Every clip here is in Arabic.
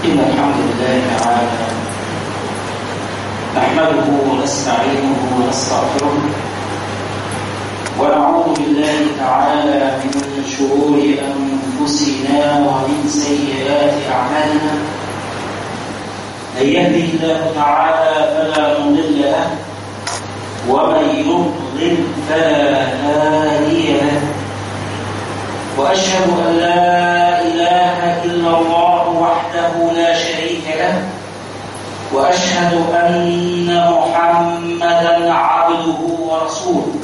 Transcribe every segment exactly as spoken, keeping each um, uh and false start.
إن الحمد لله تعالى نحمده ونستعينه ونستغفره ونعوذ بالله تعالى من شرور أنفسنا ومن سيئات أعمالنا. من يهده الله تعالى فلا مضل له ومن يضلل فلا هادي له، وأشهد أن لا إله إلا الله وحده لا شريك له، وأشهد أن محمدًا عبده ورسوله.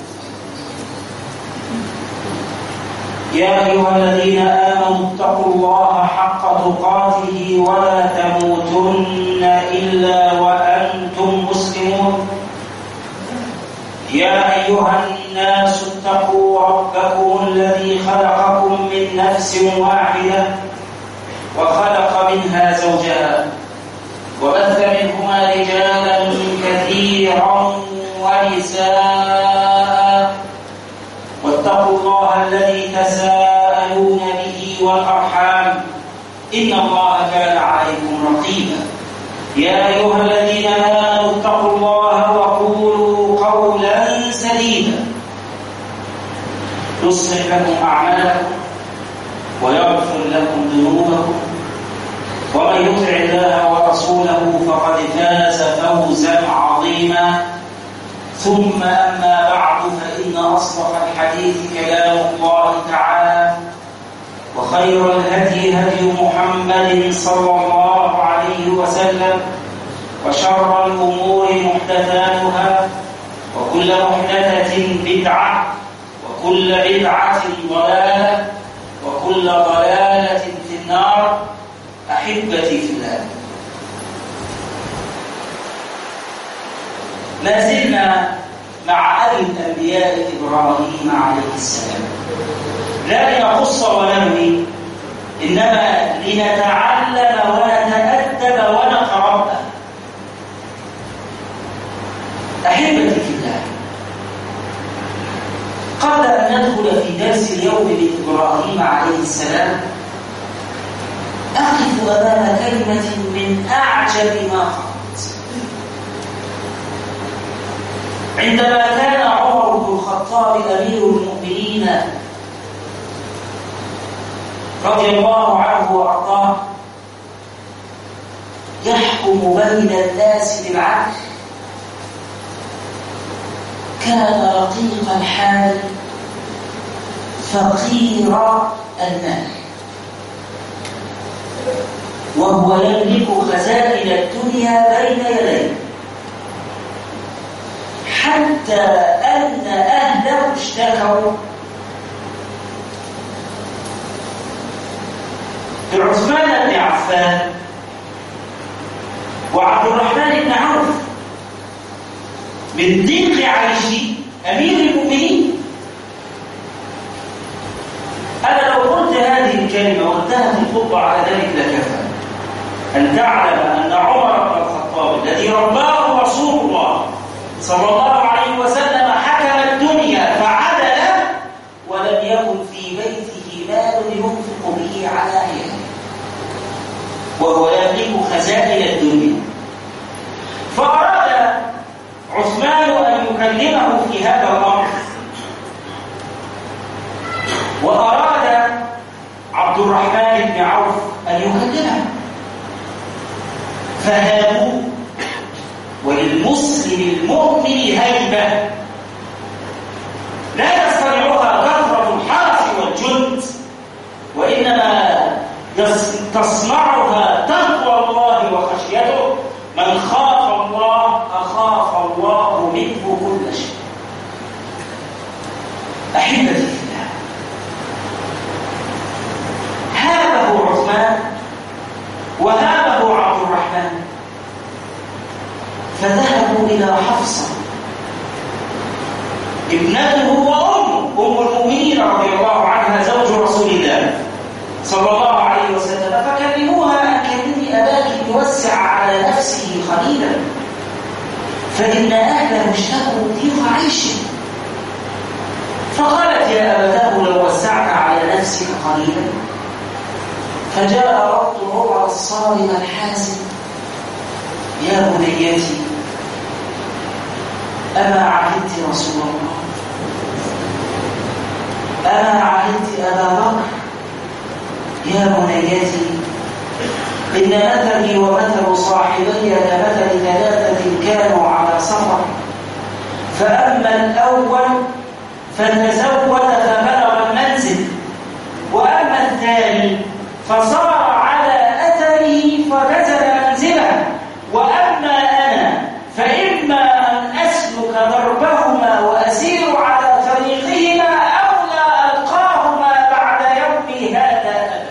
يا أيها الذين آمنوا اتقوا الله حق تقاته ولا تموتن إلا وأنتم مسلمون. يا أيها الناس اتقوا ربكم الذي خلقكم من نفس واحدة وخلق منها زوجها وبث منهما رجالا كثيرا ونساء، واتقوا الله الذي تساءلون به والأرحام إن الله كان عليكم رقيبا. يا أيها الذين آمنوا اتقوا الله وقولوا قولا سديدا يصلح لكم أعمالكم ويغفر لكم ذنوبكم، ومن يطع الله ورسوله فقد فاز فوزا عظيما. ثم أما بعد، فإن أصدق الحديث كلام الله تعالى، وخير الهدي هدي محمد صلى الله عليه وسلم، وشر الأمور محدثاتها، وكل محدثة بدعة، وكل بدعة ضلالة، وكل ضلالة في النار. أحبتي في الله، ما زلنا مع أبي الأنبياء إبراهيم عليه السلام، لا لنقص ونروي، إنما لنتعلم ونتأدب ونتربى. أحبتي في الله، قبل أن ندخل في درس اليوم بإبراهيم عليه السلام، أقف أمام كلمة من أعجب ما قرأت. عندما كان عمر بن الخطاب أمير المؤمنين رضي الله عنه وأرضاه يحكم بين الناس بالعدل، كان رقيق الحال فقير المال، وهو يملك خزائن الدنيا بين يديه، حتى أن أهله اشتكوا بعثمان بن عفان وعبد الرحمن بن عوف من ضيق عيش أمير المؤمنين. أنا لو قلت هذه الكلمة وانتهت الخطبة على ذلك لكفى أن تعلم أن عمر بن الخطاب الذي رباه رسول الله صلى الله عليه وسلم حكم الدنيا فعدل، ولم يكن في بيته مال ينفق به على عياله، وهو يملك خزائن الدنيا. فأراد عثمان أن يكلمه في هذا الأمر، وأراد عبد الرحمن بن عوف أن يكلمه، فهابوا. وللمسلم المؤمن هيبة لا يصنعها كثرة الحرس والجند، وإنما تصنعها تقوى الله وخشيته. من خاف الله أخاف الله منه كل شيء. أحبتي في الله، هابه عثمان وهابه عبد الرحمن، فذهبوا إلى حفصة ابنته وأمه أم المؤمنين رضي الله عنها زوج رسول الله صلى الله عليه وسلم، فكلموها أن كلمي أباك ليوسع على نفسه خليلا، فإن أهله اشتكوا ضيق عيش. فقالت يا أبتاه لو وسعت على نفسك قليلا فجاء ربط عمر الصارم الحاسم: يا بنيتي أما عهدت رسول الله؟ أما عهدت أبا بكر؟ يا بنيتي إن مثلي ومثل صاحبي كمثل ثلاثة كانوا على سفر، فأما الأول فتزود فبلغ المنزل، وأما الثاني فصار على أثره فنزل منزله، وأما أنا فإما أن أسلك دربهما وأسير على طريقهما أو لا ألقاهما بعد يومي هذا أبدا.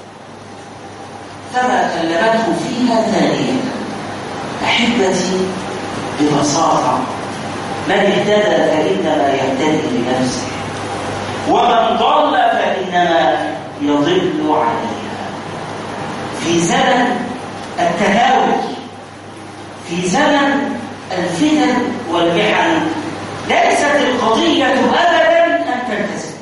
فما كلمته فيها ثانية. أحبتي، ببساطة من اهتدى فإنما يهتدي لنفسه، ومن ضل فإنما يضل عليها. في زمن التهاوش، في زمن الفتن والمحن، ليست القضية أبدا أن تلتزم،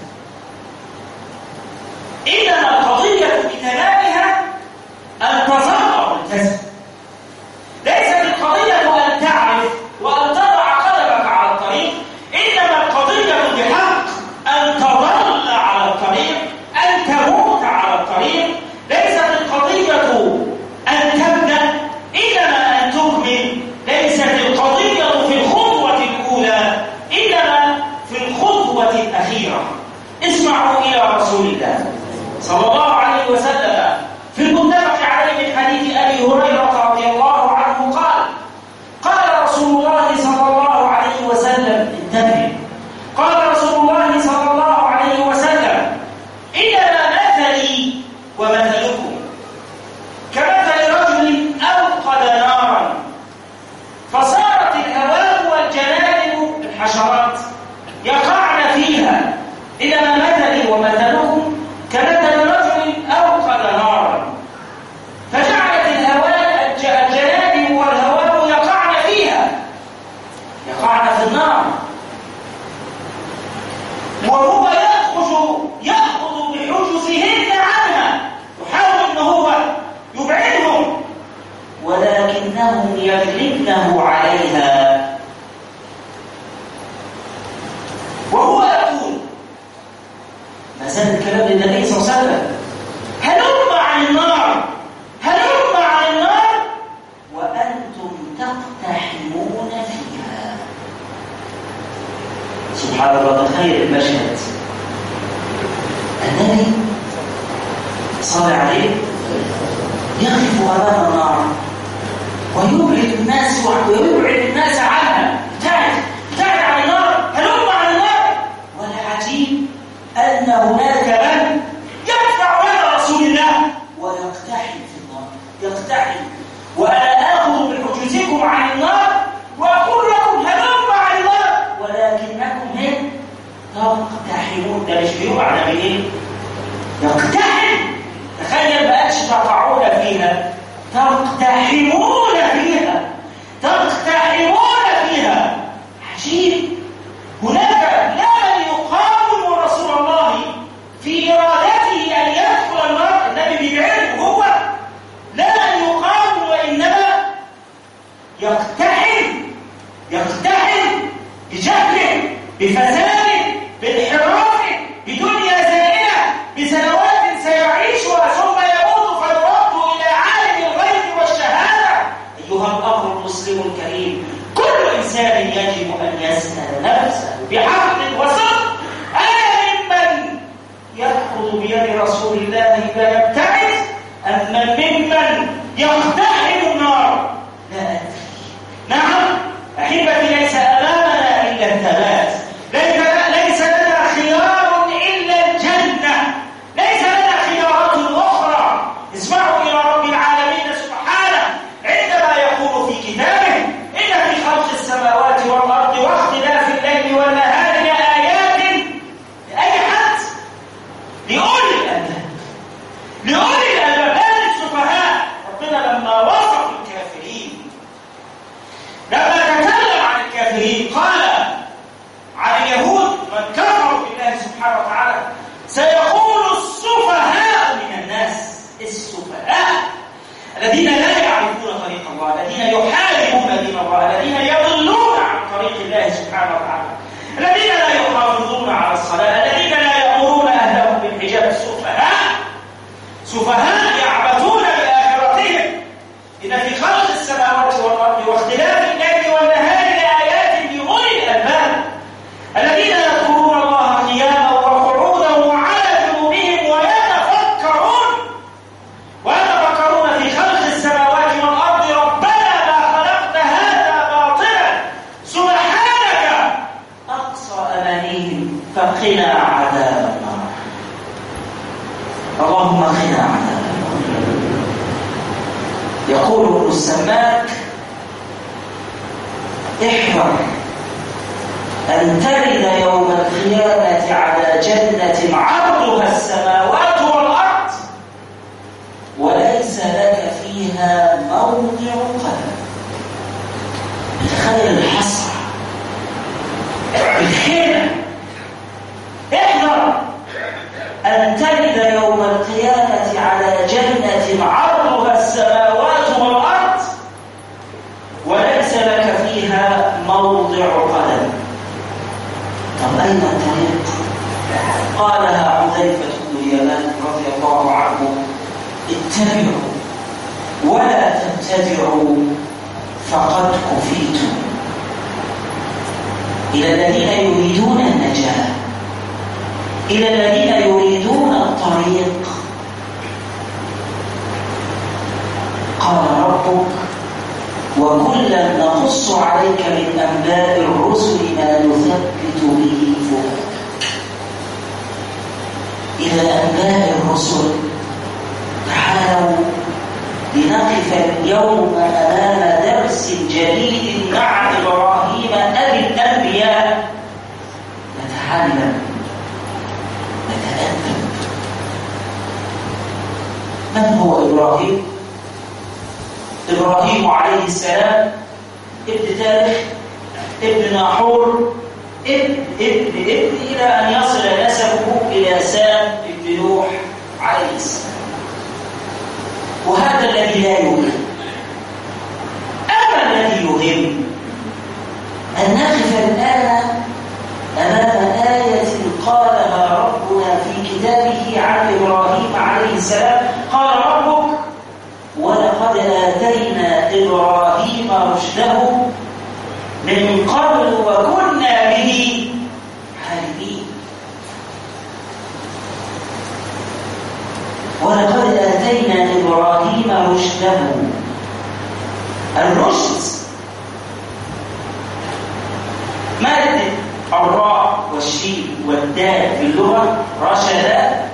إنما القضية بتمامها أن تظل ملتزم. ليست القضية أن تعرف وأن تضع قدمك على الطريق، إنما القضية بحق أن تظل على الطريق، أن تموت على الطريق. ليست القضية أن تبدأ، إنما أن تكمل. ليست القضية في الخطوة الأولى، إنما في الخطوة الأخيرة. اسمعوا إلى رسول الله صلى الله عليه وسلم في المتفق عليه من حديث أبي هريرة رضي الله عنه قال: قال رسول الله صلى الله عليه وسلم، انتبه، قال رسول الله صلى الله عليه وسلم: إنما مثلي ومثلكم كمثل رجل أوقد نارا فصارت الهواء والجنادب الحشرات يقعن فيها. إنما مثلي ومثلكم كمثل رجل أوقد نارا فجعلت الهواء الجنادب والهواء يقعن فيها، يقعن في النار، وهو يأخذ يأخذ بحجزهن عنها، يحاول أن هو يبعدهم، ولكنهم يغلبنه عليها. وهو يقول، ما زال الكلام للنبي صلى الله عليه وسلم: هلم عن النار، هلم عن النار وأنتم تقتحمون فيها. سبحان الله، تخيل المشهد. النبي صلى عليه يقف أمام النار ويبعد الناس ويبعد الناس عنها. ابتعد ابتعد عن النار، هلم عن النار. والعجيب أن هناك من يدفع إلى رسول الله ويقتحم في النار، يقتحم. وأنا آخذ بحجزكم عن النار وأقول لكم هلم عن النار، ولكنكم هم تقتحمون. ده مش بيقع، ده بإيه؟ يقتحم. تخيل بقاش تقعون فيها، تقتحمون فيها، تقتحمون فيها. عجيب. هناك لا من يقاوم رسول الله في إرادته أن يدخل النار، النبي بيبعده هو، لا من يقاوم، وإنما يقتحم، يقتحم بجهله، بفساده، بانحرافه، بدنيا زائلة، بسنوات سيعيشها ثم يموت فيرد إلى عالم الغيب والشهادة. أيها الأخ المسلم الكريم، كل إنسان يجب أن يسأل نفسه بحق وصدق: أنا ممن يأخذ بيد رسول الله فيبتعد، أم ممن يقتحم النار؟ لا أدري. نعم أحبتي، ليس أمامنا إلا الثبات، ليس ليس لنا خيار إلا الجنة، ليس لنا خيارات أخرى. اسمعوا إلى رب العالمين سبحانه عندما يقول في كتابه: إن في خلق السماوات والأرض واختلاف الليل والنهار لآيات لأي حد، لأولي الألباب، لأولي الألباب، لا للسفهاء. ربنا لما الذين لا يعرفون طريق الله، الذين يحاربون دين الله، الذين يضلون عن طريق الله سبحانه وتعالى، الذين لا يحافظون على الصلاة، الذين لا يأمرون أهلهم بالحجاب، سفهاء سفهاء يعبثون بآخرتهم. إن في خلق السماوات والأرض واختلاف الليل والنهار لآيات لأولي الألباب الذين يذكرون الله قياما وقعودا وعلى جنوبهم ويتفكرون ويتفكرون في خلق السماوات والأرض ربنا ما خلقت هذا باطلا سبحانك أقصى أمانيهم فقنا عذاب النار. اللهم قنا عذاب النار. يقول ابن السماك: احذر أن ترد يوم القيامة على جنة عرضها السماوات والأرض وليس لك فيها موضع قدم. تخيل الحسرة، الحيرة. احذر أن ترد يوم القيامة على جنة عرضها السماوات والأرض وليس لك فيها موضع قدم. طب أين الطريق؟ قالها حذيفة بن اليمان رضي الله عنه: اتبعوا ولا تبتدعوا فقد كفيتم. إلى الذين يريدون النجاة، إلى الذين يريدون الطريق، قال ربك: وكلا نقص عليك من أنباء الرسل ما نثبت به فؤادك. إلى أنباء الرسل. تعالوا لنقف اليوم أمام درس جديد مع إبراهيم أبي الأنبياء، نتعلم نتأدب. من هو إبراهيم؟ إبراهيم عليه السلام ابن تاريخ، ابن ناحور، ابن ابن ابن إلى أن يصل نسبه إلى سام ابن نوح عليه السلام. وهذا الذي لا يهم. أما الذي يهم أن نقف الآن أمام آية قالها ربنا في كتابه عن إبراهيم عليه السلام. قال ربك: ولقد آتينا إبراهيم رشده من قبل وكنا به عالمين. ولقد آتينا إبراهيم رشده. الرشد مادة الراء والشين والدال في اللغة رشد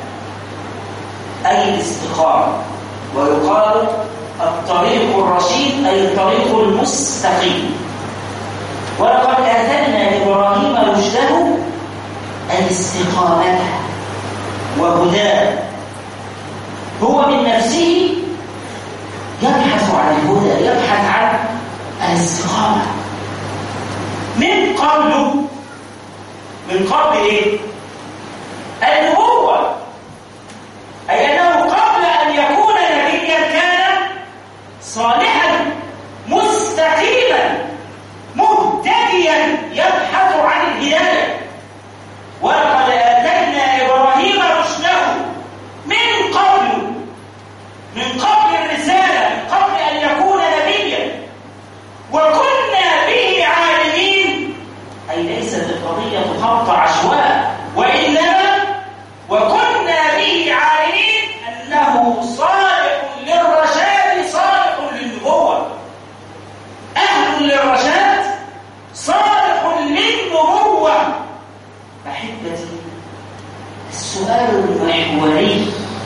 أي الاستقامة، ويقال الطريق الرشيد أي الطريق المستقيم. ولقد آتينا إبراهيم رشده أي استقامته وهداه. هو من نفسه يبحث عن الهدى، يبحث عن الاستقامة. من قبل من قبل إيه؟ النبوة، أي أنه قبل أن يكون نبيا كان صالحا مستقيما مهتديا يبحث عن الهداية. ولقد آتينا إبراهيم رشده من قبل من قبل الرسالة، من قبل أن يكون نبيا، وكنا به عالمين. أي ليست القضية خط عشواء، وإنما وكنا به عالمين أنه صالح للرشاد صالح للنبوة. أهل للرشاد صالح للنبوة. أحبتي، السؤال المحوري،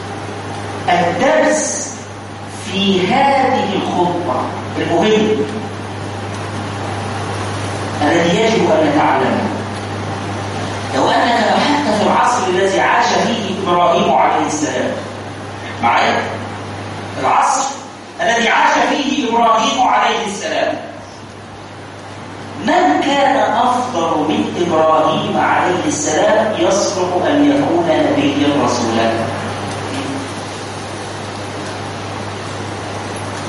الدرس في هذه الخطبة المهم الذي يجب أن نتعلمه، لو أنك بحثت في العصر الذي عاش فيه إبراهيم عليه السلام، معي العصر الذي عاش فيه إبراهيم عليه السلام، من كان أفضل من إبراهيم عليه السلام يصلح أن يكون نبيا رسولا؟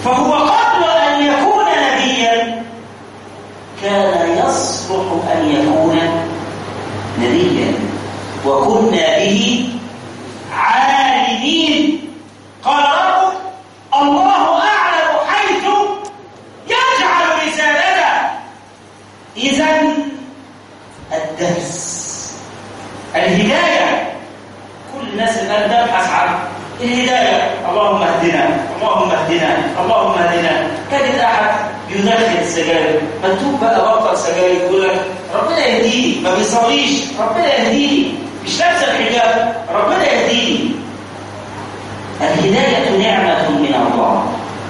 فهو قبل أن يكون نبيا كان يصلح أن يكون نبيا، وكنا به عالمين. قال ربك الله أعلم حيث يجعل رسالته. إذن الدرس الهداية، كل الناس الآن تبحث عن الهداية. اللهم اهدنا، اللهم اهدنا، اللهم اهدنا. كان أحد يدخل السجاير، مكتوب بقى بطل سجاير، يقول لك ربنا يهديني، ما بيصليش ربنا يهديني، مش لابس الحجاب ربنا يهديني. الهداية نعمة من الله،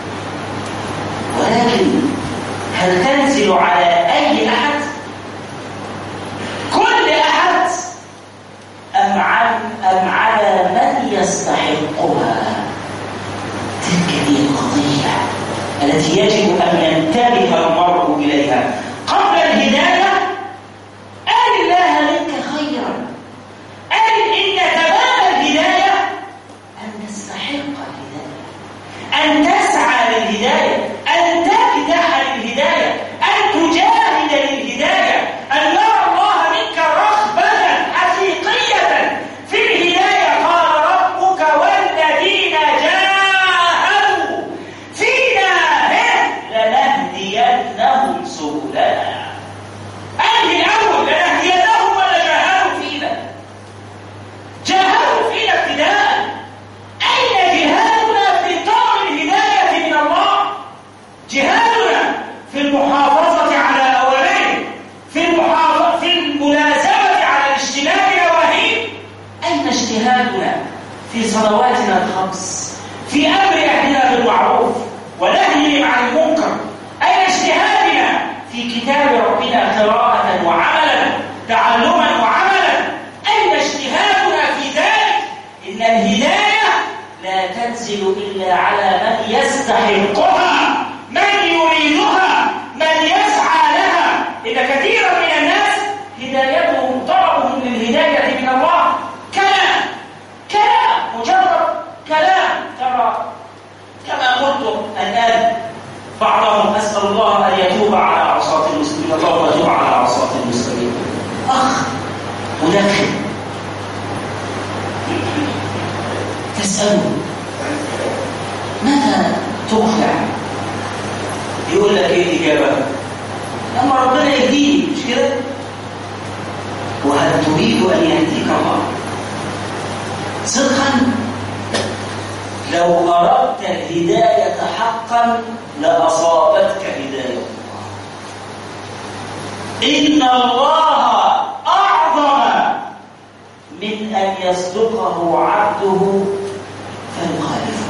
ولكن هل تنزل على أي أحد؟ كل أحد أم أم على من يستحقها؟ تلك هي القضية التي يجب أن ينتبه المرء إليها. قبل الهداية أرِ الله منك خيرا، أرِ إن تمام الهداية أن تستحق الهداية، أن تسعى للهداية، أن تفتح للهداية، أن تجاهد للهداية، أن يرى الله منك رغبة حقيقية في الهداية. قال ربك والذين جاهدوا فينا لنهدينهم سبلنا. أنهي الأول، لنهدينهم ولا جاهدوا فينا؟ جاهدوا فينا ابتداء. أين جهادنا في طلب الهداية من الله؟ جهادنا في المحافظة على أوامره، في المحافظة في الملازمة على اجتناب نواهيه. أين اجتهادنا في صلواتنا الخمس، في أمر أهلنا بالمعروف ونهيهم عن المنكر؟ أين اجتهادنا في كتاب ربنا قراءة وعملا، تعلما وعملا؟ أين اجتهادنا في ذلك؟ إن الهداية لا تنزل إلا على من يستحقها، من يريدها، من يسعى لها. إن كثيرا من الناس هدايتهم طلبهم للهداية من الله كلام كلام مجرد كلام. ترى كما قلت الآن بعضهم أسأل الله أن يتوب على عصاة المسلمين، اللهم تب على عصاة المسلمين. أخ مدخن تسأله متى تقلع؟ يقول لك ايه الإجابة؟ لما ربنا يهديني، مش كده؟ وهل تريد أن يهديك الله صدقا؟ لو أردت الهداية حقا لأصابتك هداية الله. إن الله أعظم من أن يصدقه عبده فيخالفه.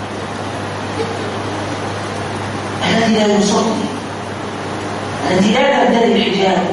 الذي لا يصلي، الذي لا يهتدي الحجاب،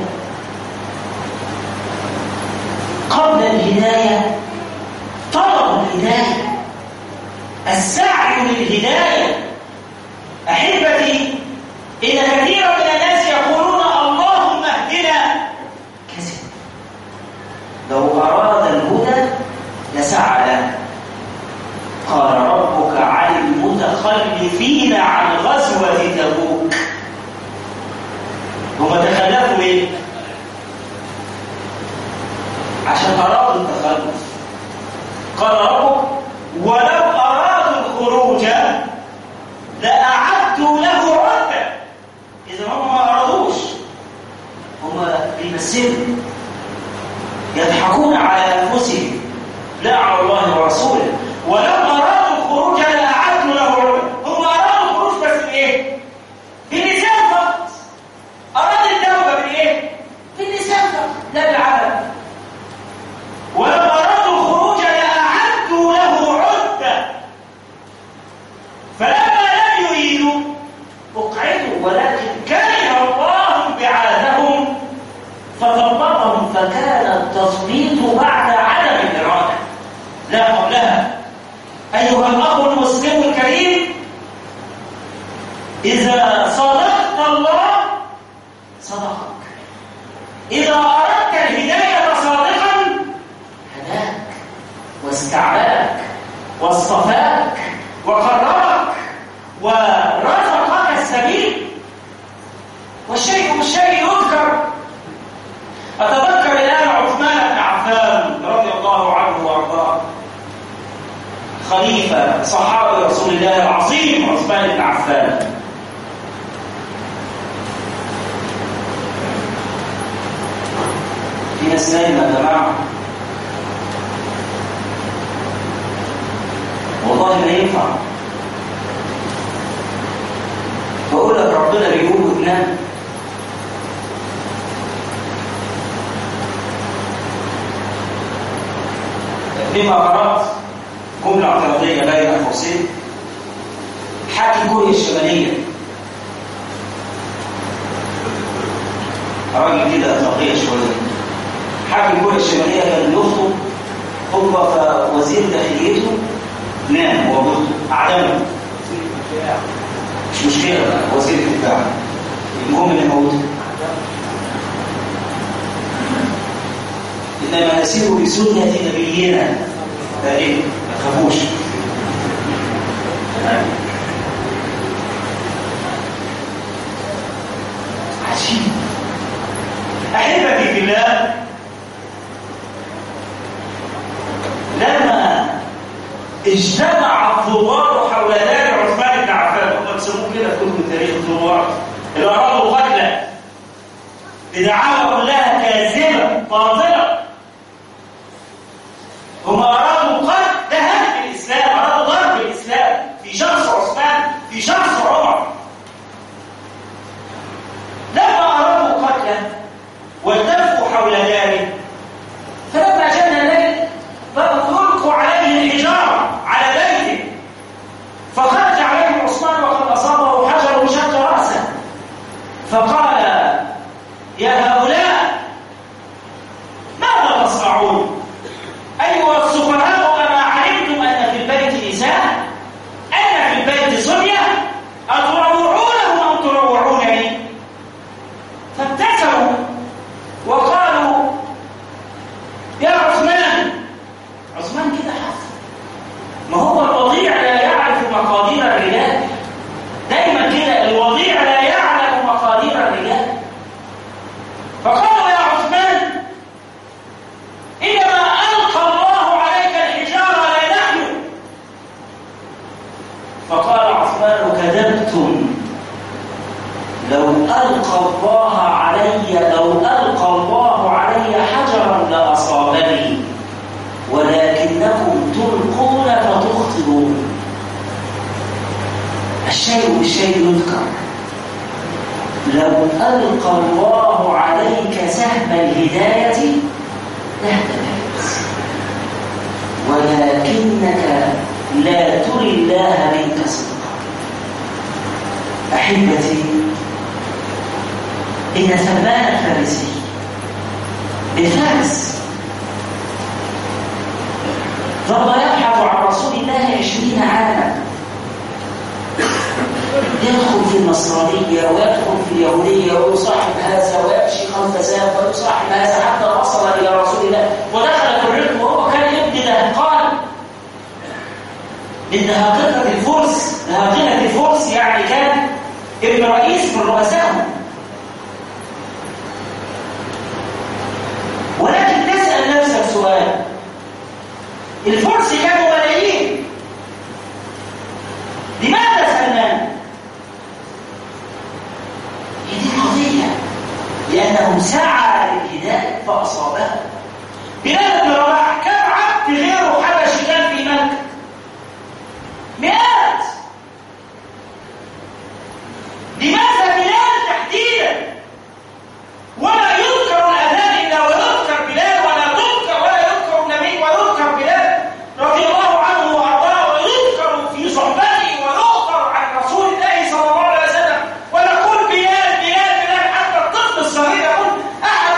قبل الهداية طلب الهداية، السعي للهداية. أحبتي، إن كثيرا من الناس يقولون اللهم اهدنا، كذب. لو أراد الهدى لسعى له. قال ربك عن المتخلفين عن غزوة تبوك، هم تخلفوا ليه؟ عشان أرادوا التخلف. قال ربك ولو أرادوا الخروج لأعدوا له عدة. إذا هم ما أرادوش، هم بيمثلوا، يضحكون على أنفسهم لا على الله ورسوله. ولو أرادوا الخروج لأعدوا له عدة. هم أرادوا الخروج بس بإيه؟ باللسان فقط. أراد التوبة بالإيه؟ باللسان فقط لا بالعمل. ولو أرادوا الخروج لأعدوا له عدة، فلما لم يريدوا أقعدوا، ولكن كره الله بعاثهم فثبطهم، فكان التثبيط بعد عدم الإرادة لا قبلها. أيها الأخ المسلم الكريم، إذا صدقت الله صدقك. إذا أردت الهداية صادقا هداك واستعملك واصطفاك وقربك ورفعك والشيء بالشيء يذكر. أتذكر الآن عثمان بن عفان رضي الله عنه وأرضاه، خليفة صحابي رسول الله العظيم عثمان بن عفان. في ناس نايمة يا جماعة، والله ما ينفع. بقول لك ربنا بيقول تنام. لما قرأت جملة اعتراضية بين قوسين حاكي كوريا الشمالية، راجل كده اخلاقية شوية، حاكي كوريا الشمالية كان يخطب خطبة فوزير داخليته نام وهو بيخطب أعدمه. مش مشكلة بقى وزير الدفاع، المهم اللي موته. إنما نسير بسنة نبينا فإيه ما تخافوش. عجيب. أحبتي في الله، لما اجتمع الثوار حول دار عثمان بن عفان، هم بيسموه كده في كتب تاريخ الثوار، اللي أرادوا قتله بدعاوى كلها كاذبة باطلة. هم أرادوا قتل دهن الإسلام، أرادوا ضرب الإسلام في شخص عثمان، في شخص عمر. لما أرادوا قتله والتفوا حول داره، فلما جن الليل فألقوا عليه الحجارة على بيته، فخرج عليه عثمان وقد أصابه حجر وشق رأسه، فقال: يا هؤلاء ماذا تصنعون؟ أيها السفهاء، أما علمتم أن في البيت نساء؟ أن في البيت صبية؟ أتروعونهم أم تروعونني؟ فابتسموا وقالوا: يا عثمان. عثمان كده حس، ما هو الوضيع لا يعرف مقادير الرجال، دايما كده الوضيع لا يعلم مقادير الرجال. فقالوا: يا عثمان، إنما ألقى الله عليك الحجارة لا نحن. فقال عثمان: كذبتم، لو ألقى الله علي لو ألقى الله علي حجرا لأصابني، ولكنكم تلقون فتخطئون. الشيء بالشيء يذكر. لو ألقى الله عليك سهم الهداية لاهتديت، ولكنك لا تري الله منك صدقا. أحبتي، إن سلمان الفارسي الفارس ظل يبحث عن رسول الله عشرين عاما، يدخل في النصرانية ويدخل في اليهودية ويصاحب هذا ويمشي خلف ذاك ويصاحب هذا حتى وصل إلى رسول الله ودخل في الركب، وهو كان ابن دهقان من دهاقنة الفرس. دهاقنة الفرس يعني كان ابن رئيس من رؤسائهم. ولكن تسأل نفسك سؤال، الفرس كانوا ملايين، لماذا سلمان؟ هذه قضية، لأنه سعى للهداية فأصابها. بلال بن رباح كم عبد غيره حبشي كان في مكة؟ مئات. لماذا بلال تحديدا؟ ولا يذكر الأذان إلا ويذكر بلال، ولا تذكر ولا يذكر النبي ويذكر بلال رضي الله عنه وأرضاه، ويذكر في صحبته ويخبر عن رسول الله صلى الله عليه وسلم، ونقول بلال بلال بلال، حتى الطفل الصغير يقول: أحد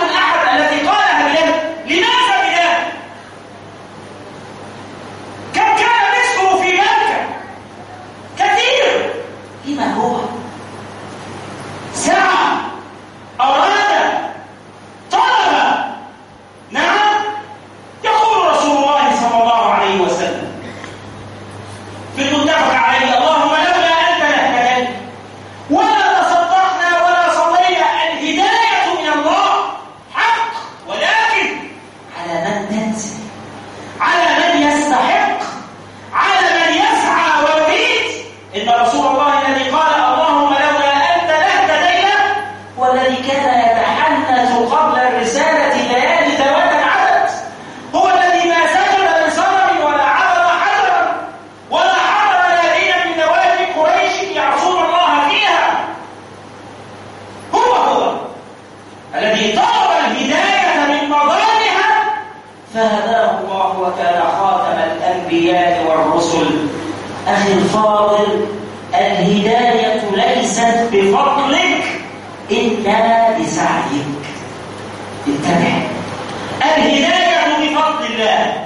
أخي الفاضل، الهداية ليست بفضلك إلا بسعيك. انتبه، الهداية بفضل الله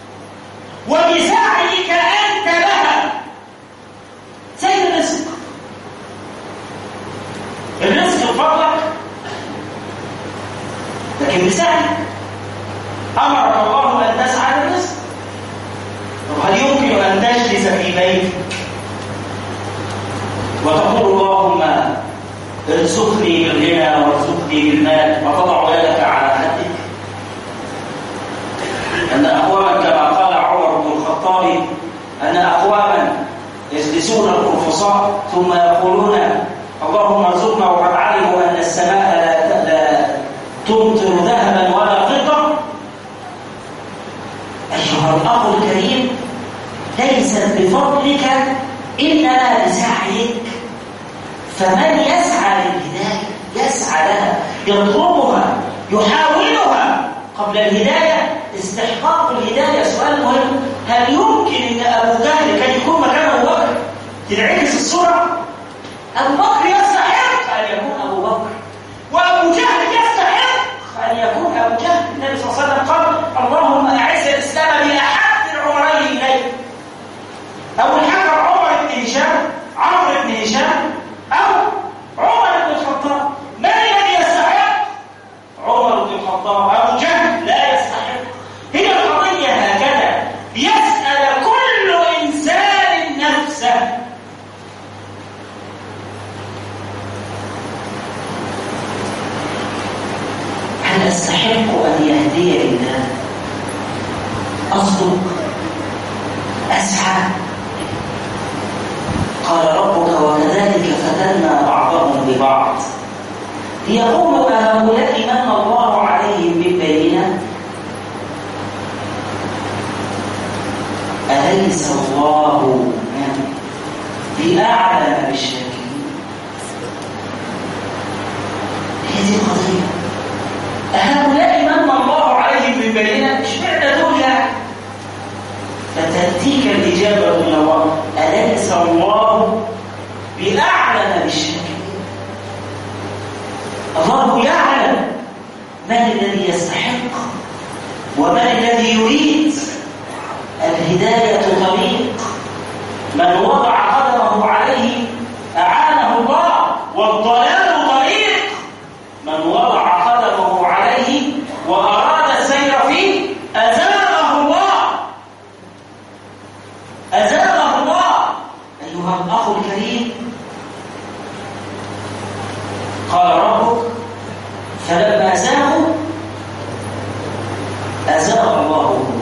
وبسعيك أنت لها، زي الرزق. الرزق بفضلك لكن بسعيك. أمرك الله أن تسعى للرزق. وهل يمكن أن تجلس في بيتك وتقول اللهم ارزقني بالغنى وارزقني بالمال وتضع يدك على خدك؟ أن أقواما كما قال عمر بن الخطاب أن أقواما يجلسون القرفصاء ثم يقولون اللهم ارزقنا وقد علموا أن السماء لا, لا تمطر ذهبا ولا فضة. أيها الأخ الكريم، ليست بفضلك إلا بسعيك. فمن يسعى للهداية يسعى لها، يطلبها، يحاولها قبل الهداية. استحقاق الهداية سؤال مهم. هل يمكن أن أبو جهل كان يكون مكان أبو بكر؟ تنعكس الصورة. أبو بكر يستحق أن يكون أبو بكر، وأبو جهل يستحق أن يكون أبو جهل. النبي صلى الله عليه وسلم قال اللهم أعز الإسلام بأحد العمرين إليك. أبو الحكم عمر بن هشام، عمرو بن هشام، أو عمر بن الخطاب. من الذي يستحق؟ عمر بن الخطاب. أبو جهل لا يستحق. هي القضية هكذا، يسأل كل إنسان نفسه. هل أستحق أن يهدي الله؟ أصدق؟ أسعى؟ قال ربك وكذلك فتنا بعضهم ببعض ليقول هؤلاء من الله عليهم من بيننا أليس الله بأعلم بالشاكرين. هذه القضية، هؤلاء من الله عليهم من بيننا، اشمعنى دول يعني؟ فتأتيك الإجابة من الله أليس الله بأعلم بالشاكرين. الله يعلم من الذي يستحق ومن الذي يريد. الهداية طريق، من وضع قدمه عليه أعانه الله، والضلال طريق، من وضع قدمه عليه وأراد السير فيه أزاغه الله، أزاغه الله. أيها الأخ الكريم، قال ربك فلما زاغوا أزاغ الله قلوبهم.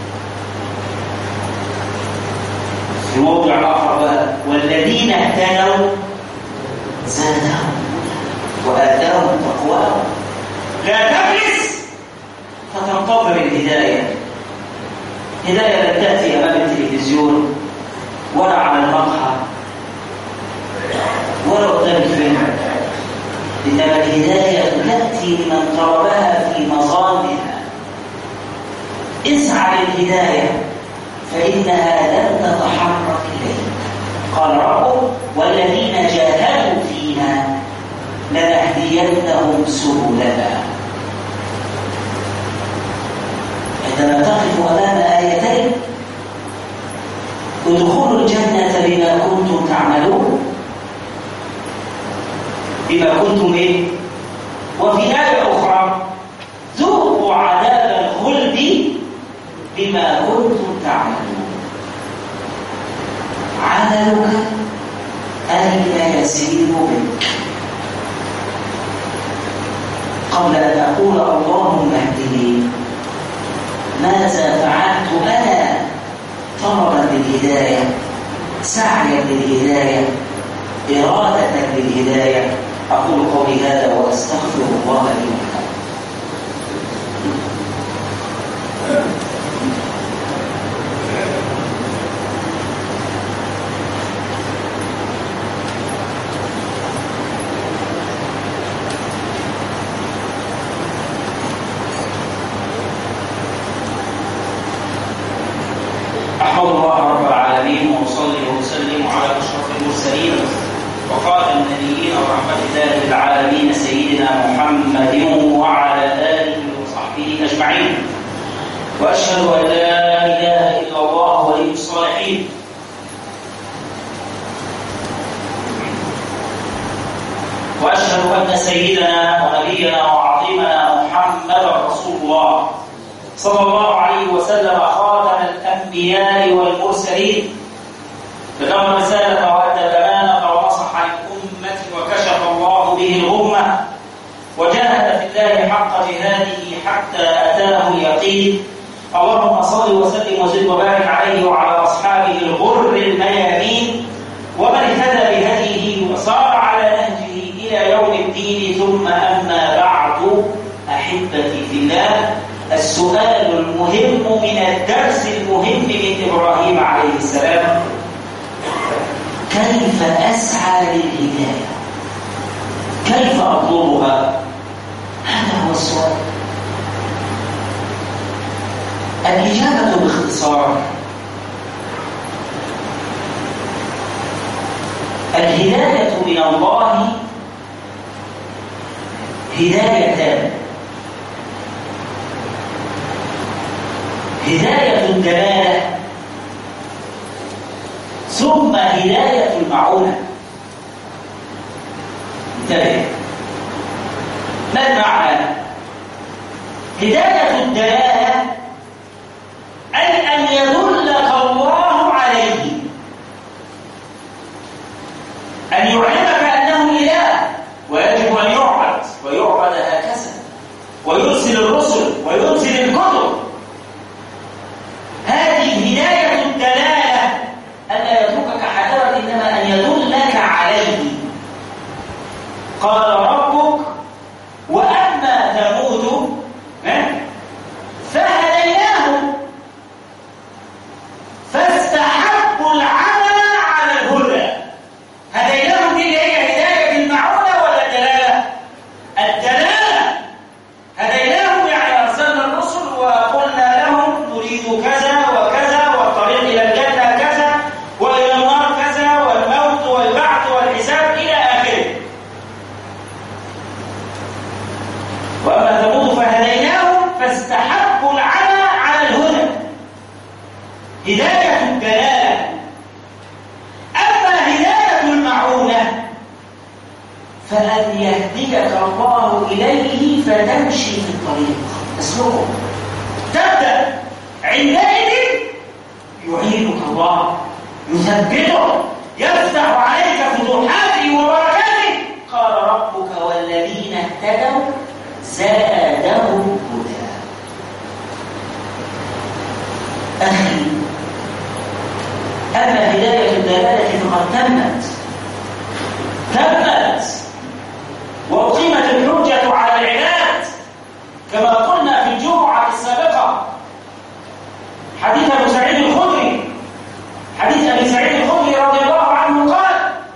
في موضع آخر والذين اهتدوا زادهم وآتاهم تقواهم. لا تبرز فتنتظر الهداية. هداية لا تأتي أمام التلفزيون ولا على المقهى ولا قدام الفيلم، إنما الهداية تأتي لمن طلبها في مظانها. اسعى للهداية فإنها لن تتحرك إليك. قال ربك والذين جاهدوا فينا لنهدينهم سبلنا. عندما تقف أمام آيتين ادخلوا الجنة بما كنتم تعملون، بما كنتم إيه؟ وفي آية أخرى ذوقوا عذاب الخلد بما كنتم تعملون. عملك أين يسير بك؟ قبل أن أقول اللهم اهدني ماذا فعلت أنا طلبا للهداية، سعيا للهداية، إرادة للهداية؟ أقول قولي هذا وأستغفر الله لي ولكم. أحمد الله رب العالمين وأصلي سيدنا محمد وعلى آله وصحبه أجمعين. وأشهد أن لا إله إلا الله ولي الصالحين. وأشهد أن سيدنا ونبينا وعظيمنا محمدا رسول الله صلى الله عليه وسلم خاتم الأنبياء والمرسلين، بلغ الرسالة وأدى الأمانة ونصح للأمة وكشف الله به الغمة وجاهد في الله حق جهاده حتى أتاه اليقين. اللهم صل وسلم وزد وبارك عليه وعلى أصحابه الغر الميامين ومن اهتدى بهديه وصار على نهجه إلى يوم الدين. ثم أما بعد، أحبتي في الله، السؤال المهم من الدرس المهم من إبراهيم عليه السلام: كيف أسعى للهداية؟ كيف أطلبها؟ هذا هو السؤال. الإجابة باختصار: الهداية من الله هدايتان: هداية الدلالة ثم هداية المعونة. انتبه، ما المعنى؟ هداية الدلالة أي أن يدلك الله عليه، أن يعلمك أنه إله ويجب أن يعبد ويعبد هكذا، ويرسل الرسل ويرسل الكتب. هذه هداية الدلالة، ألا يتركك حائرا إنما أن يدلك عليه. قال ربك: وأما ثمود فهديناهم فاستحبوا العمى على الهدى. هديناهم دي هي هداية المعونة ولا الدلالة؟ الدلالة. هديناهم يعني أرسلنا الرسل وقلنا لهم نريد كذا وكذا، والطريق إلى الجنة كذا، وإلى النار كذا، والموت والبعث والحساب إلى آخره. وأما ثمود فهديناهم فاستحبوا العمى على الهدى، هداية الدلالة. أما هداية المعونة فأن يهديك الله إليه فتمشي في الطريق، اسلكه، تبدأ. عندئذ يعينك الله، يثبته، يفتح عليك فتوحاته وبركاته. قال ربك: والذين اهتدوا زادهم هدى. أخي، أما هداية الدلالة فقد تمت تمت وأقيمت الحجة على العباد، كما قلنا في الجمعة السابقة. حديث أبي سعيد الخدري حديث أبي سعيد الخدري رضي الله عنه قال: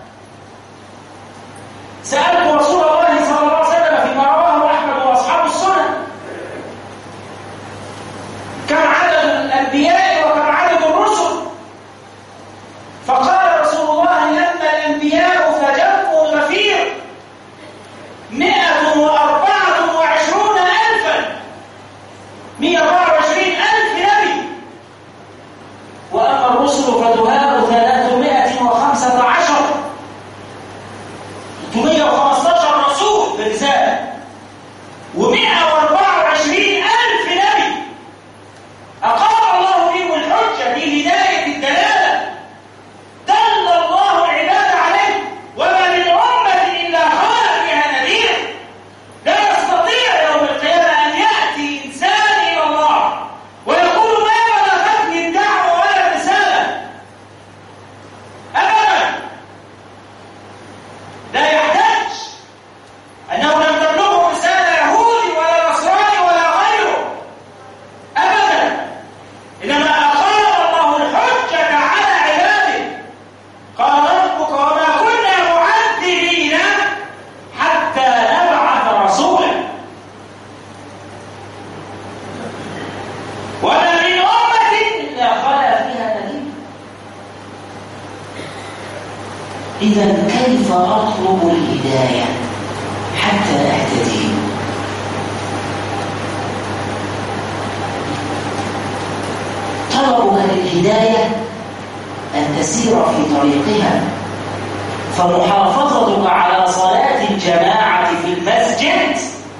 سألت رسول الله صلى الله عليه وسلم فيما رواه أحمد وأصحاب السنن كم عدد الأنبياء وكم عدد الرسل؟ فقال رسول الله: أما الأنبياء فجمع غفير مئة وأربعة وعشرون ألفا، مئة وأربعة وعشرين ألف نبي. وأما الرسل فدهاء ثلاثمائة وخمسة عشر، ثلاثمائة وخمسة عشر رسول برسالة، ومئة وأربعة وعشرين ألف نبي أقام الله بهم الحجة بهداية الدلالة. دل الله العباد عليه، وما من أمة إلا خلق فيها نذير. لا يستطيع يوم القيامة أن يأتي إنسان إلى الله ويقول: ما بلغتني الدعوة ولا الرسالة. أبدا، لا يحتاج أنه لم تبلغه رسالة يهودي ولا نصراني ولا غيره، أبدا. إنما أقام الله الحجة على عباده. قال ربك: وما كنا معذبين حتى نبعث رسولا. وما من أمة إلا خلا فيها نذير. إذا كيف أطلب الهداية؟ حتى أهتدي. طلبها للهداية أن تسير في طريقها، فمحافظتك على صلاة الجماعة في المسجد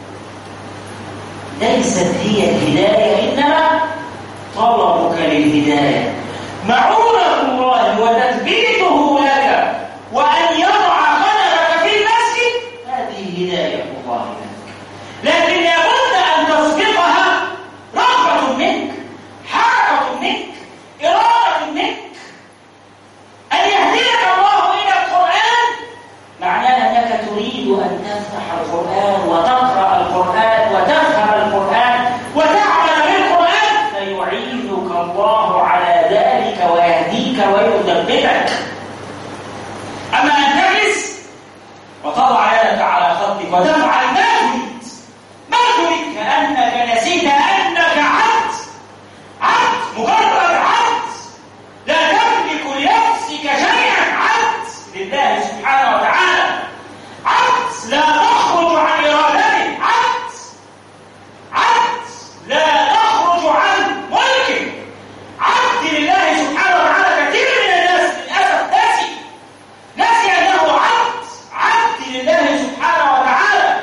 ليست هي الهداية، إنما طلبك للهداية معونة الله وتثبيته لك وأن يضع قدمك في المسجد، هذه هداية الله لك. لكن لابد أن تسبقها رغبة منك، حركة منك، إرادة منك. أن يهديك الله إلى القرآن معناه أنك تريد أن تفتح القرآن وتقرأ القرآن وتفهم القرآن وتعمل بالقرآن، فيعينك الله على ذلك ويهديك ويثبتك. أما أن تجلس وتضع يدك على خدك وتفعل ما تريد ما تريد كأنك نسيت أنك عبد، عبد مجرد عبد لا تملك لنفسك شيئا، عبد لله سبحانه وتعالى، عبد لا تخرج عن إرادته، عبد عبد لا تخرج عن ملكه، عبد لله سبحانه وتعالى. كثير من الناس للأسف نسي نسي أنه عبد، عبد لله سبحانه وتعالى،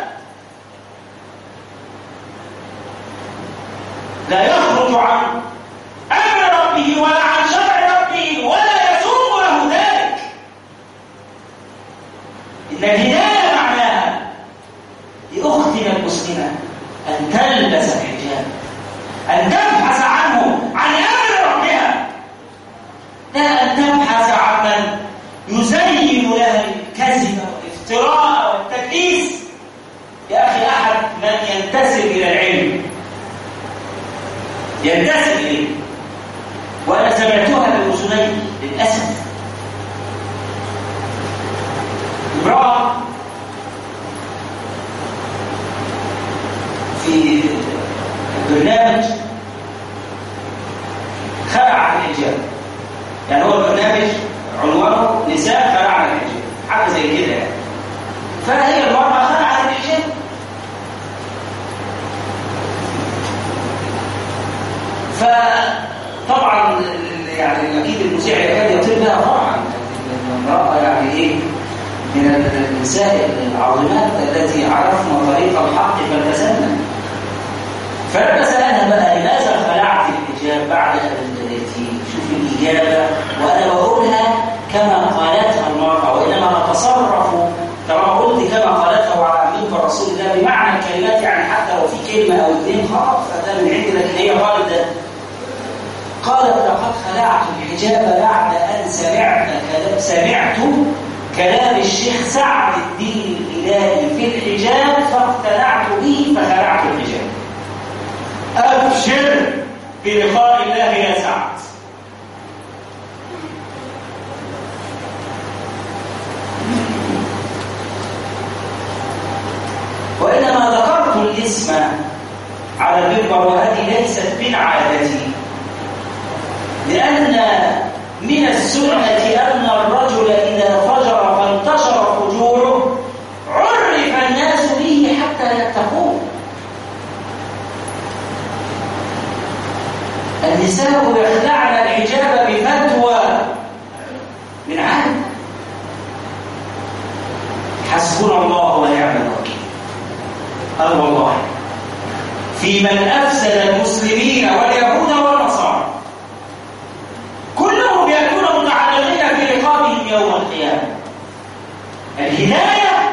لا يخرج عن أمر ربه ولا عن شرع ربه ولا يسوق له ذلك. إن الهداية معناها لأختنا المسلمة أن تلبس الحجاب، أن تبحث عنه عن أمر ربها، لا أن تبحث عن من يزين لها الكذب والافتراء والتدليس. يا أخي، أحد من ينتسب إلى العلم ينتسب إليه، وأنا سمعتها بأذني للأسف، امرأة في برنامج خلع الحجاب، يعني هو البرنامج عنوانه نساء خلعنا الحجاب، حاجة زي كده يعني. فهي المرأة خلعت الحجاب، فطبعا يعني اكيد المذيع يكاد يطير لها طبعا، المرأة يعني ايه من النساء العظيمات التي عرفنا طريق الحق فالتزمنا. فلما سألها بقى لماذا خلعت الحجاب بعد أن ابتديتي؟ شوف الإجابة، وأنا بقولها كما قالتها المرأة، وإنما أتصرف كما قلت كما قالتها وعلى منبر رسول الله بمعنى الكلمات، يعني حتى لو في كلمة أو اثنين خطأ فده من عندي، لكن هي قالت ده. قالت لقد خلعت الحجاب بعد أن سمعت سمعت كلام الشيخ سعد الدين الهلالي في الحجاب فاقتنعت به فخلعت الحجاب. أبشر بلقاء الله يا سعد. وإنما ذكرت الاسم على المنبر وهذه ليست من عادتي، لأن من السنة أن الرجل إذا فجر فانتشر فجوره عرف الناس به حتى يتقوه. النساء يخلعن الحجاب بفتوى من عالم، حسبنا الله ونعم الوكيل. أه والله في من أفسد المسلمين واليهود والنصارى كلهم يكونون متعلقين في رقابهم يوم القيامة. الهداية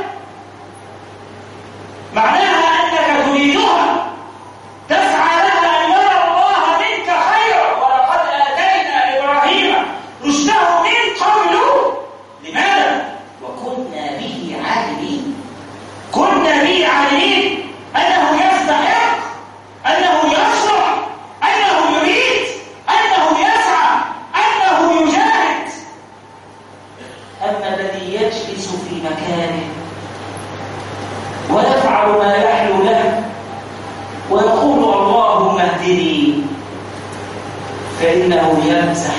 معناها أنك تريدها، تسعى لها أن يرى الله منك خيرا، ولقد آتينا إبراهيم رشده من قبل. لماذا؟ وكنا به عالمين، كنا به عالمين أنه يستحق، أنه يشرع، أنه يريد، أنه يسعى، أنه يجاهد. أما الذي يجلس في مكانه ويفعل ما يحلو له ويقول اللهم اهدني، فإنه يمزح،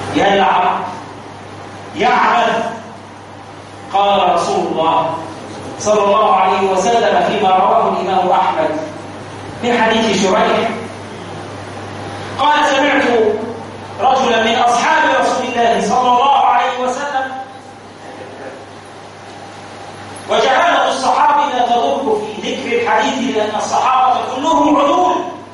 يلعب، يعبث. قال رسول الله صلى الله عليه وسلم فيما رواه الإمام أحمد من حديث شريح قال: سمعت رجلا من أصحاب رسول الله صلى الله عليه وسلم، وجهالة الصحابة لا تضر في ذكر الحديث لأن الصحابة كلهم عدول.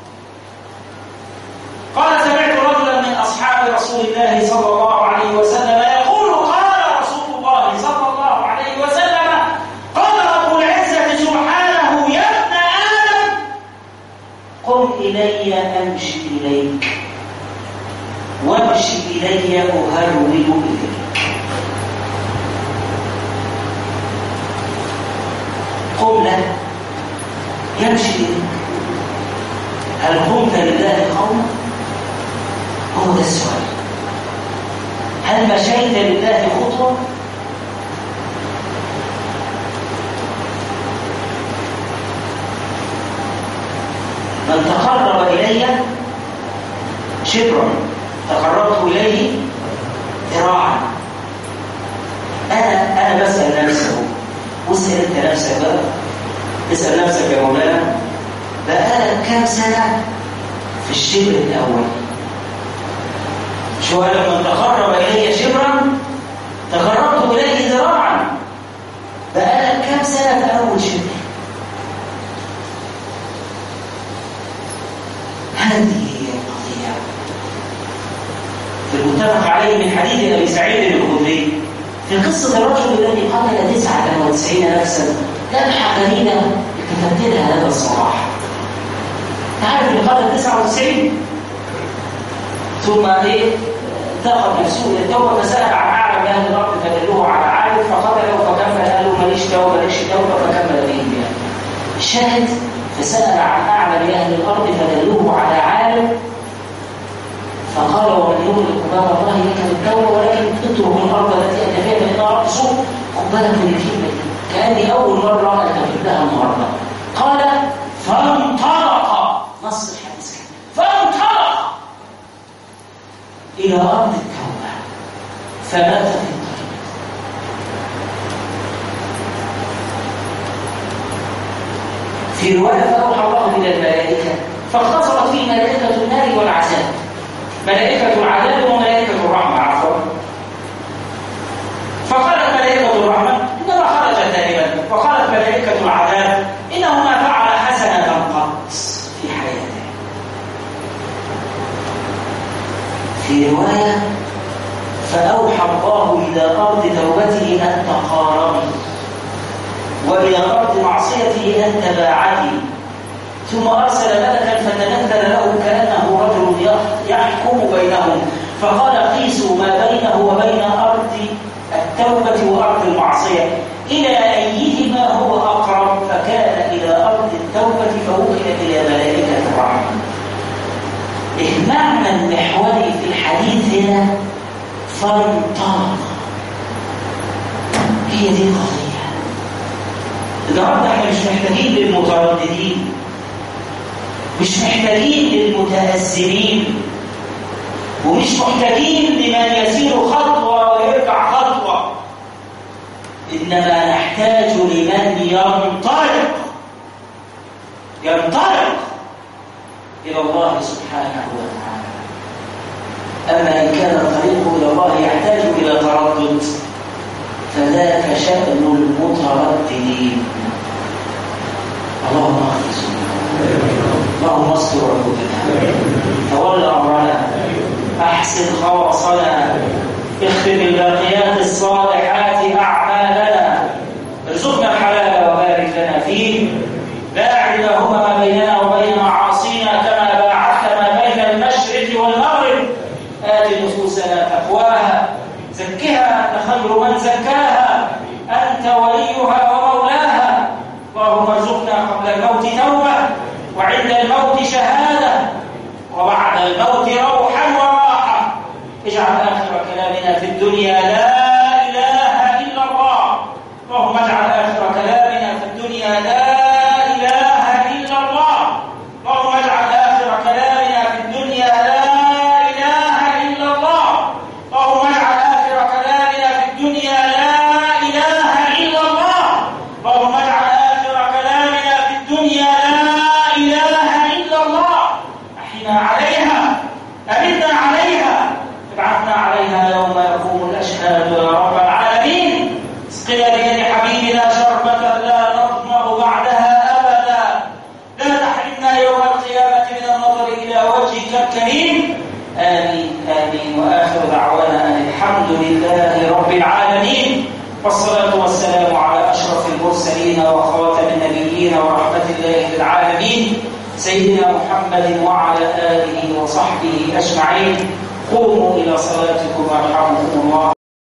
قال: سمعت رجلا من أصحاب رسول الله صلى الله عليه وسلم يقول: قال رسول الله صلى الله عليه وسلم: قال رب العزة سبحانه: يا ابن آدم قم إلي أمشي إليك، وامشي إلي أهرول إليك. قم له يمشي إليك. هل قمت لله قوما؟ هو ده السؤال. هل مشيت لله خطوة؟ من تقرب إلي شبرا تقربت إليه ذراعا. أنا أنا بسأل نفسه، واسأل أنت نفسك بقى، اسأل نفسك يا مولانا، بقالك كام سنة في الشبر الأول؟ شو قال؟ من تقرب إلي شبرا تقربت إليه ذراعا. بقالك كام سنة في أول شبر؟ هذه هي القضية المتفق عليه من حديث أبي سعيد الخدري في قصة الرجل الذي قتل تسعة وتسعين نفسا. لمحة قليلة كتبت لها هذا الصلاح. تعرف اللي قتل تسعة وتسعين ثم ايه انتقل نفسه الى التوبه، فسال عن اعلم اهل الارض فدلوه على عالم فقتله فكمل، قالوا ماليش توبه ماليش توبه فكمل بهم بها. الشاهد: فسال عن اعلم اهل الارض فدلوه على عالم فقال: ومن يغلق باب الله لك بالتوبه ولكن اترك الارض التي انت فيها فانها ارض سوء. خد بالك من الكلمه دي، كاني اول مره التفت لها النهارده. قال: فانطلق، نص الحديث فانطلق إلى أرض التوبة فمات في الطريق. في رواية: فأوحى الله إلى الملائكة فاختصرت فيه ملائكة النار والعذاب، ملائكة العذاب وملائكة الرحمة عفوا. فقالت ملائكة الرحمة: إنما خرج تائبا. وقالت ملائكة العذاب: إنه ما فعل حسنة قط في حياته. في رواية: فأوحى الله إلى أرض توبته أن تقاربي، وإلى أرض معصيته أن تباعدي، ثم أرسل ملكا فتنزل له كأنه رجل يحكم بينهم، فقال: قيسوا ما بينه وبين أرض التوبة وأرض المعصية إلى أيهما هو أقرب، فكان إلى أرض التوبة فوكل إلى ملائكة الرحمة. المعنى المحوري في الحديث هنا فانطلق. هي دي القضية. النهارده احنا مش محتاجين للمترددين، مش محتاجين للمتأزمين، ومش محتاجين لمن يسير خطوة ويرجع خطوة، إنما نحتاج لمن ينطلق ينطلق إلى الله سبحانه وتعالى. أما إن كان الطريق إلى الله يحتاج إلى تردد فذاك شأن المترددين. اللهم اغفر ذنوبنا، اللهم استر عيوبنا، تول أمرنا، أحسن خواصنا، اختم الباقيات الصالحات أعمالنا، ارزقنا الحلال وبارك لنا فيه، باعد اللهم ما بيننا وبين معاصينا كما باعدت ما بين المشرق والمغرب. آت نفوسنا تقواها، زكها أنت خير من زكاها، أنت وليها ومولاها. اللهم ارزقنا قبل الموت توبة، وعند الموت شهادة، وبعد الموت روحا وراحة. اجعل آخر كلامنا في الدنيا لا إله إلا الله. اللهم اجعل آخر كلامنا في الدنيا لا إله إلا الله. اللهم اجعل آخر كلامنا في الدنيا لا إله إلا الله. اللهم اجعل آخر كلامنا في الدنيا لا إله إلا الله. اللهم والصلاة والسلام على أشرف المرسلين وخاتم النبيين ورحمة الله للعالمين سيدنا محمد وعلى آله وصحبه أجمعين. قوموا إلى صلاتكم يرحمكم الله.